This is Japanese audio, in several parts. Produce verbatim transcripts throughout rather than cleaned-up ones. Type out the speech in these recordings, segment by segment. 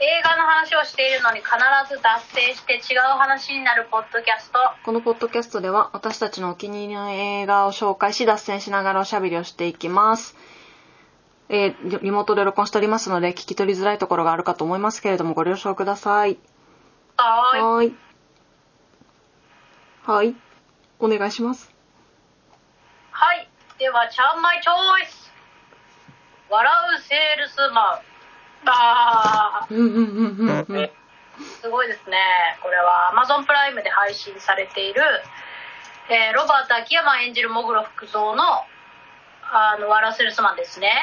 映画の話をしているのに必ず脱線して違う話になるポッドキャスト。 このポッドキャストでは私たちのお気に入りの映画を紹介し脱線しながらおしゃべりをしていきます。えー、リモートで録音しておりますので聞き取りづらいところがあるかと思いますけれどもご了承ください。 はーい。 はーい。はい。お願いします。 はい。では、ちゃんまいチョイス。笑うセールスマン。あー。 うんうんうんうんうん。 すごいですね。これは Amazon プライムで配信されている、えー、ロバート秋山演じる喪黒福造のあの笑うセールスマンですね。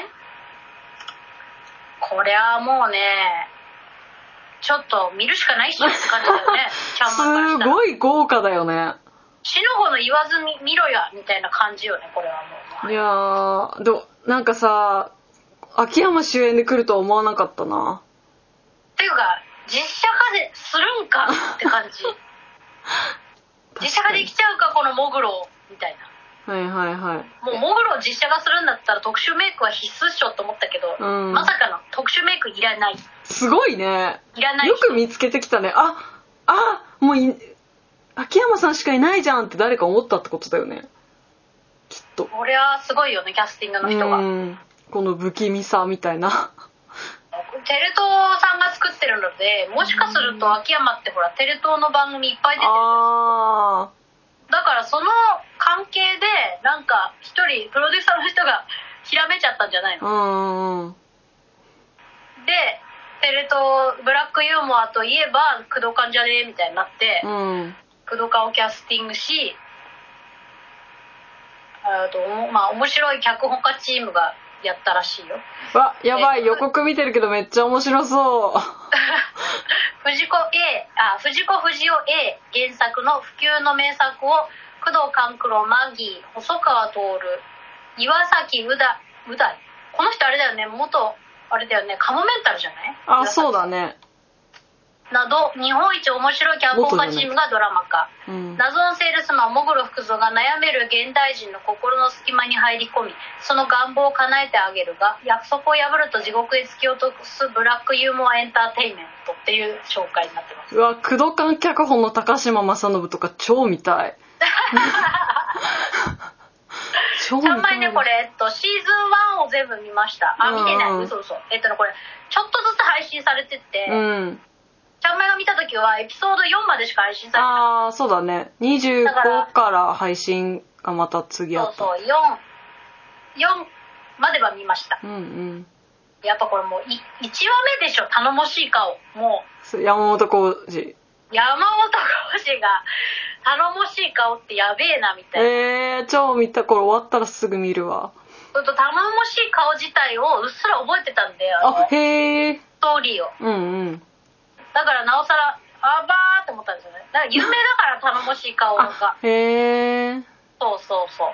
これはもうね、ちょっと見るしかないっしょって感じだよね。ちゃんまいからしたら。 すごい豪華だよね。 死の子の言わずに見ろやみたいな感じよね、これはもう。 いやー、でもなんかさ、秋山主演で来るとは思わなかったな。 っていうか、実写化でするんかって感じ。実写化できちゃうか、この喪黒みたいな。 はいはいはい。 もう喪黒を実写化するんだったら特殊メイクは必須っしょと思ったけど、 うん、 まさかの特殊メイクいらない。 すごいね。 いらない。 よく見つけてきたね。あ、あ、もうい秋山さんしかいないじゃんって誰か思ったってことだよね。きっと。 これはすごいよね、キャスティングの人が。 うん、この不気味さみたいな。 テレ東さんが作ってるので、もしかすると秋山ってほらテレ東の番組いっぱい出てるんですよ。 あだからその関係でなんか一人プロデューサーの人がひらめちゃったんじゃないの。 うんうん。 でテレ東ブラックユーモアといえば工藤館じゃねえみたいになって、 うん、 工藤館をキャスティングし、あとまあ面白い脚本家チームがやったらしいよ。 わ、やばい、予告見てるけどめっちゃ面白そう。 藤子 A、あ、藤子不二雄 A 原作の不朽の名作を工藤官九郎、マギー、細川徹、岩崎うだうだい、この人あれだよね、元あれだよね、カモメンタルじゃない？ あ、そうだね。 など日本一面白い脚本家チームがドラマ化、うん、謎のセールスマン喪黒福造が悩める現代人の心の隙間に入り込み、その願望を叶えてあげるが約束を破ると地獄へ突き落とすブラックユーモアエンターテインメントっていう紹介になってます。 うわ、工藤館脚本の高島正信とか超見たい。 ちゃんまいね、これ、えっと、シーズンワンを全部見ました。あ、見てない、嘘嘘。えっとね、これちょっとずつ配信されてて、うん、ちゃんまいが見た時はエピソードよんまでしか配信されてない。 ああ、そうだね。にじゅうごか ら, から配信がまた次あった。 そうそう、よん、よんまでは見ました。 うんうん。 やっぱこれもういいちわめでしょ、頼もしい顔。もう山本浩二。 山本浩二が頼もしい顔ってやべえなみたいな。 えー、超見た。これ終わったらすぐ見るわ。 ちょっと頼もしい顔自体をうっすら覚えてたんで、 あ、へー。 ストーリーを。 うんうん。 だからなおさらあばーって思ったんですよね。だから有名だから頼もしい顔が。 へー。 そうそうそう。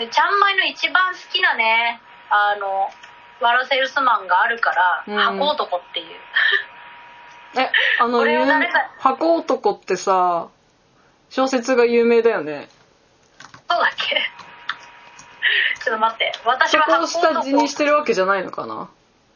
でちゃんまいの一番好きなね、あの笑うセールスマンがあるから、うん、箱男っていう。 え、あの箱男ってさ、小説が有名だよね。 そうだっけ？ちょっと待って、私は箱男。そこを下地にしてるわけじゃないのかな。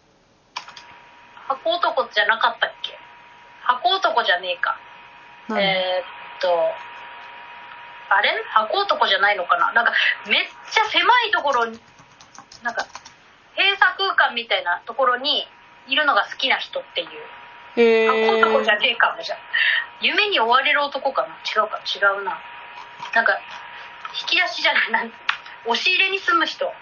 箱男じゃなかったっけ？箱男じゃねえか。えー、っとあれ？箱男じゃないのかな。なんかめっちゃ狭いところに、なんか閉鎖空間みたいなところにいるのが好きな人っていう。 へー。箱男じゃねえかもじゃん。夢に追われる男かな。違うか、違うな。なんか引き出しじゃない、なん押し入れに住む人。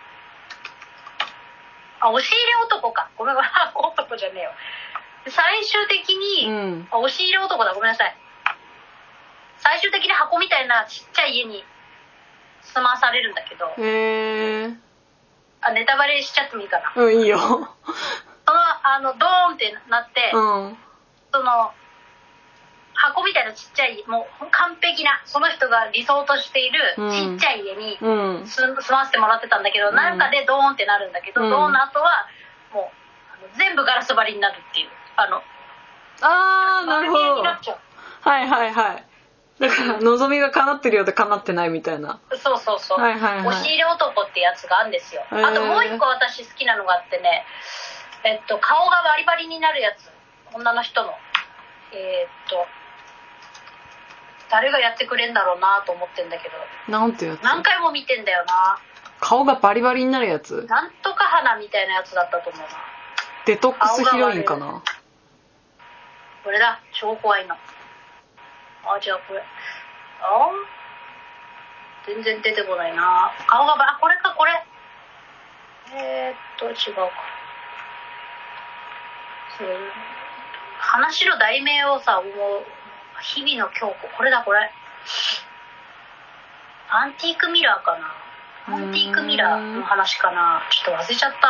あ、押し入れ男か。ごめんごめん、箱男じゃねえよ。最終的に、うん、あ、押し入れ男だ、ごめんなさい。最終的に箱みたいなちっちゃい家に住まされるんだけど。 へー。 あ、ネタバレしちゃってもいいかな。 うん、いいよ。そのあのドーンってなって、 うん、 その箱みたいなちっちゃい、もう完璧なその人が理想としているちっちゃい家に住、うん、住ませてもらってたんだけど、うん、なんかでドーンってなるんだけど、うん、ドーンの後はもう全部ガラス張りになるっていう、あのあー、なるほど。 になっちゃう。 はいはいはい。だから望みが叶ってるようで叶ってないみたいな。 そうそうそう、 はいはいはい、 押し入れ男ってやつがあるんですよ。あともう一個私好きなのがあってね、えっと顔がバリバリになるやつ、 女の人のえー、っと誰がやってくれんだろうなと思ってんだけど、 なんてやつ？ 何回も見てんだよな。 顔がバリバリになるやつ？ なんとか花みたいなやつだったと思うな。 デトックスヒロインかな。 これだ、超怖いの。あ、じゃあこれ、あ全然出てこないな。顔がば、あ、これかこれ。えー、っと違うか。そう話の題名をさ、もう日々の京子、これだこれ。アンティークミラーかな。アンティークミラーの話かな。ちょっと忘れちゃった。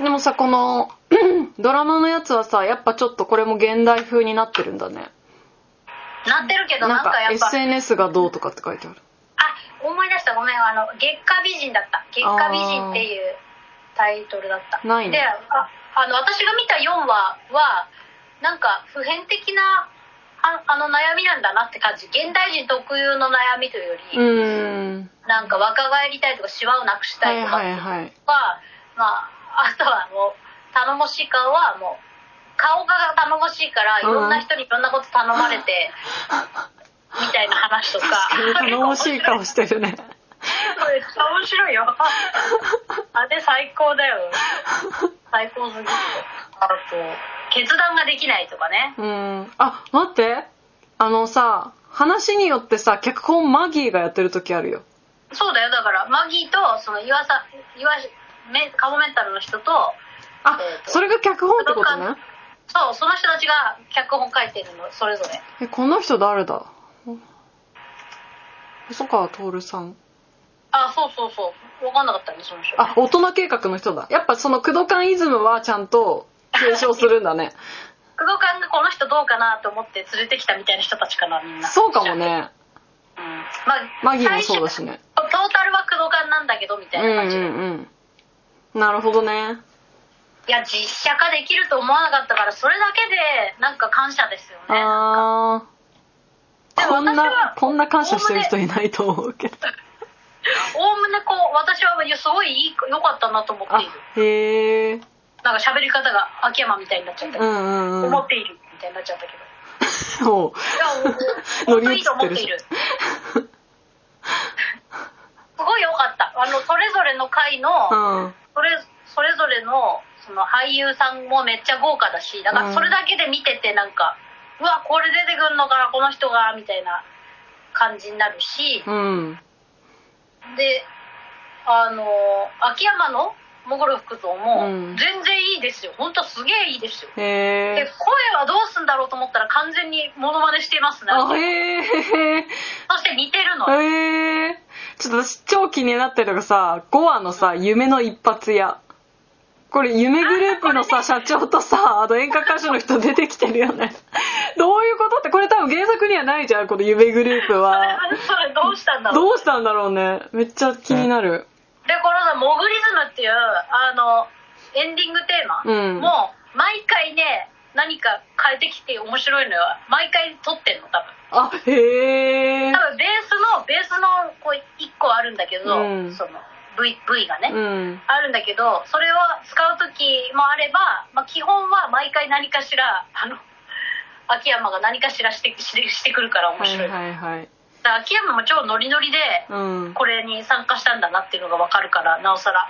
でもさ、このドラマのやつはさ、やっぱちょっとこれも現代風になってるんだね。 なってるけど、なんかやっぱエスエヌエス がどうとかって書いてある。 あ、思い出した、ごめん、あの月下美人だった。月下美人っていうタイトルだった。 ないね。 で、あ、あの私が見たよんわはなんか普遍的なあ, あの悩みなんだなって感じ。現代人特有の悩みというより、うーん、なんか若返りたいとかシワをなくしたいとか、はいはいはい、まああとはもう頼もしい顔はもう顔が頼もしいからいろんな人にいろんなこと頼まれて、うん、みたいな話とか。 頼もしい顔してるね。 面白いよ。あれ最高だよ。最高すぎる。あと決断ができないとかね。 うん。あ、待って。あのさ、話によってさ、脚本マギーがやってる時あるよ。 そうだよ。だからマギーとその岩さ岩めカモメンタルの人と、 あ、えー、とそれが脚本ってことね。 そう、その人たちが脚本書いてるのそれぞれ。 え、この人誰だ？細川徹さん。 あ、そうそうそう。分かんなかったね、その人、ね。 あ、大人計画の人だ。やっぱそのクドカンイズムはちゃんと継承するんだね。 クドカンがこの人どうかなと思って連れてきたみたいな人たちかな、みんな。 そうかもね。 うん。まあ、 マギーもそうだしね。 トータルはクドカンなんだけどみたいな感じで。うんうんうん。なるほどね。 いや、実写化できると思わなかったから、それだけでなんか感謝ですよね。ああ。こんなこんな感謝してる人いないと思うけど。 おおむねこう私はすごいいい良かったなと思っている。 へえ。 なんか喋り方が秋山みたいになっちゃったけど、うんうんうん、思っているみたいになっちゃったけど。おう。いや、本当いいと思っている。すごい良かった。あのそれぞれの回の、うん、それそれぞれのその俳優さんもめっちゃ豪華だし、だからそれだけで見ててなんか、うん、うわこれ出てくんのかなこの人がみたいな感じになるし。うん、で、あの秋山のモグロ福蔵も全然いいですよ。本当すげえいいですよ。へで声はどうすんだろうと思ったら完全にモノマネしていますね。あへー。そして似てるの。 へー。ちょっと私超気になってるのがさ、ごわのさ、夢の一発屋。これ夢グループのさ、社長とさ、あと演歌歌手の人出てきてるよね。どういうことって、これ多分原作にはないじゃん、この夢グループは。 それどうしたんだろう。 どうしたんだろうね。めっちゃ気になる。 で、このモグリズムっていうあのエンディングテーマも毎回ね、何か変えてきて面白いのよ。毎回撮ってんの多分。あ、へえ。多分ベースのベースのこう一個あるんだけど、うん、その V, V がね、うん、あるんだけど、それを使う時もあれば、まあ、基本は毎回何かしらあの秋山が何かしらしてしてしてくるから面白い。はいはいはい。秋山も超ノリノリでこれに参加したんだなっていうのが分かるから、なおさら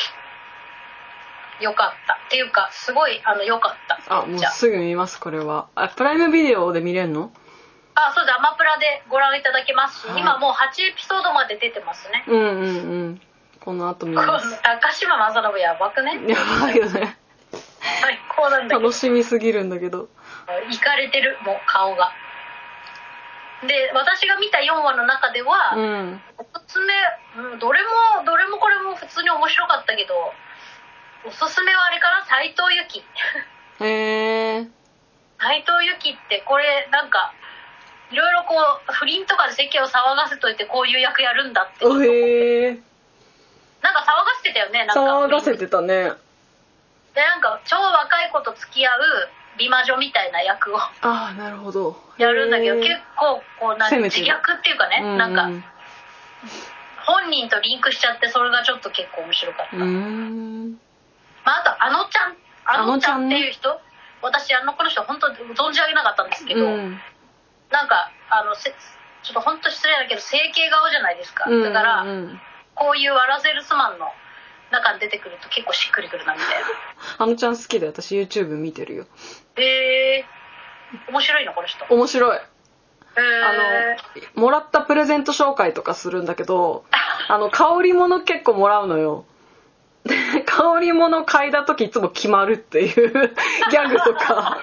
よかったっていうか、すごいあのよかった。 あ、もうすぐ見ます。これはあプライムビデオで見れるの？ あ、そうだ、アマプラでご覧いただけますし、はい、今もうはちエピソードまで出てますね。うんうんうん。この後見ます。高島正信やばくね？やばいよね。最高なんだけど。楽しみすぎるんだけど。イカれてる、もう顔が。で、私が見たよんわの中では、うん、おすすめ、うん、どれもどれもこれも普通に面白かったけど、おすすめはあれかな、斉藤由貴。へえ。斉藤由貴ってこれなんかいろいろこう不倫とかで世間を騒がせといてこういう役やるんだって。へえ。なんか騒がせてたよね。なんか騒がせてたね。で、なんか超若い子と付き合う美魔女みたいな役をあー、なるほどやるんだけど、結構こうなんか自虐っていうかね、うん、なんか本人とリンクしちゃって、それがちょっと結構面白かった。うーん、まあ、あとあのちゃんあのちゃんっていう人、 私あのこの人本当存じ上げなかったんですけど、うん、なんかあのちょっと本当失礼だけど整形顔じゃないですか、だから、うんうん、こういうワラセールスマンの中に出てくると結構しっくりくるなみたいな。 あのちゃん好きで私 YouTube 見てるよ。 へえー、面白いのこの人。 面白い。 へー、 あのもらったプレゼント紹介とかするんだけどあの香り物結構もらうのよ。で香り物嗅いだ時いつも決まるっていうギャグとか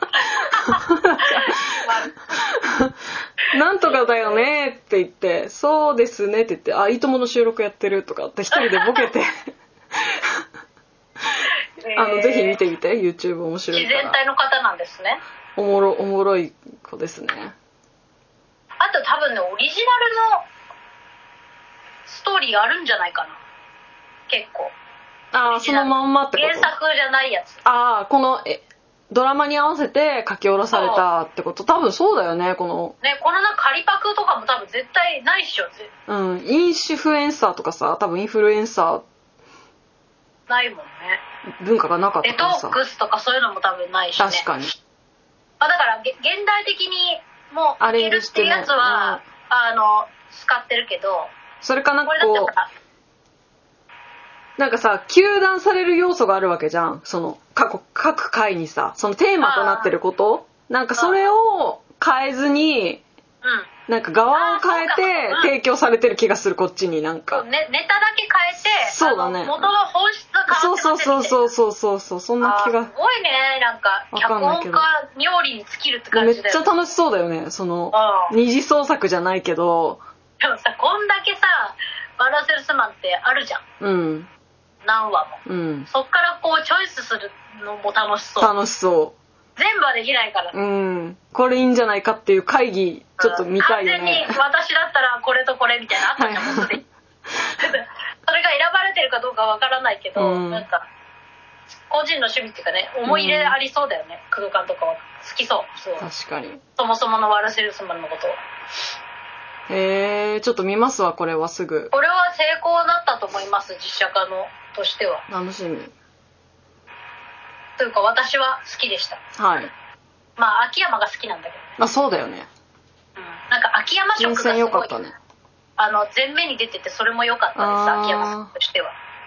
なんとかだよねって言ってそうですねって言ってあいいともの収録やってるとかって一人でボケてあのぜひ見てみて YouTube 面白いから。 自然体の方なんですね。 おもろおもろい子ですね。 あと多分ねオリジナルのストーリーがあるんじゃないかな結構。 ああそのまんまってこと。 原作じゃないやつ。 ああこのえドラマに合わせて書き下ろされたってこと。多分そうだよねこの。 ねこのなんか仮パクとかも多分絶対ないっしょ。 うんインシフエンサーとかさ多分インフルエンサーないもんね。 文化がなかったからさ。 デトックスとかそういうのも多分ないしね。 確かに。 あだから現代的にもういけるっていうやつは、ねうん、あの使ってるけど。 それかなんかこうなんかさ糾弾される要素があるわけじゃんその各各回にさそのテーマとなってることなんかそれを変えずに、うん、なんか側を変えて提供されてる気がするこっちになんか、 ね、ネタだけ変えてそうだね元の本質が変わってますそうそうそうそうそうそうそんな気がすごいねなんか脚本家冥利に尽きるって感じだよね。 めっちゃ楽しそうだよねその二次創作じゃないけどでもさこんだけさワラセルスマンってあるじゃんうん何話も、うん、そっからこうチョイスするのも楽しそう楽しそう全部はできないからうんこれいいんじゃないかっていう会議ちょっと見たいよね、うん、 完全に私だったらこれとこれみたいなあったじゃんもうすでにそれが選ばれてるかどうかわからないけど、うん、なんか個人の趣味っていうかね思い入れありそうだよね、うん、空間とかは好きそうそう確かにそもそものワラセルスマンのことはへえちょっと見ますわこれはすぐ。 これは成功だったと思います実写化のとしては。 楽しみというか私は好きでした。 はいまあ秋山が好きなんだけど、ね、 あそうだよね、 うん、なんか秋山色がすごい良かったねあの前面に出ててそれも良かったです秋山さんとしては。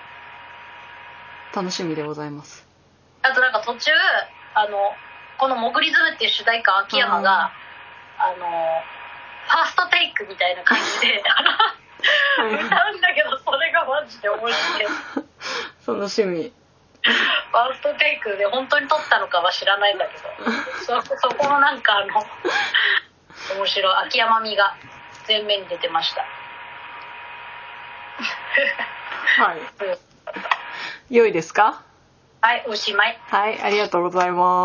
楽しみでございます。 あとなんか途中あのこの「モグリズム」っていう主題歌秋山があのファーストテイクみたいな感じで歌うんだけどそれがマジで面白い楽しみ。 ファーストテイクで本当に撮ったのかは知らないんだけどそ, そこのなんかあの面白い秋山味が前面に出てましたはい、うん、良いですか。 はいおしまい。 はいありがとうございます。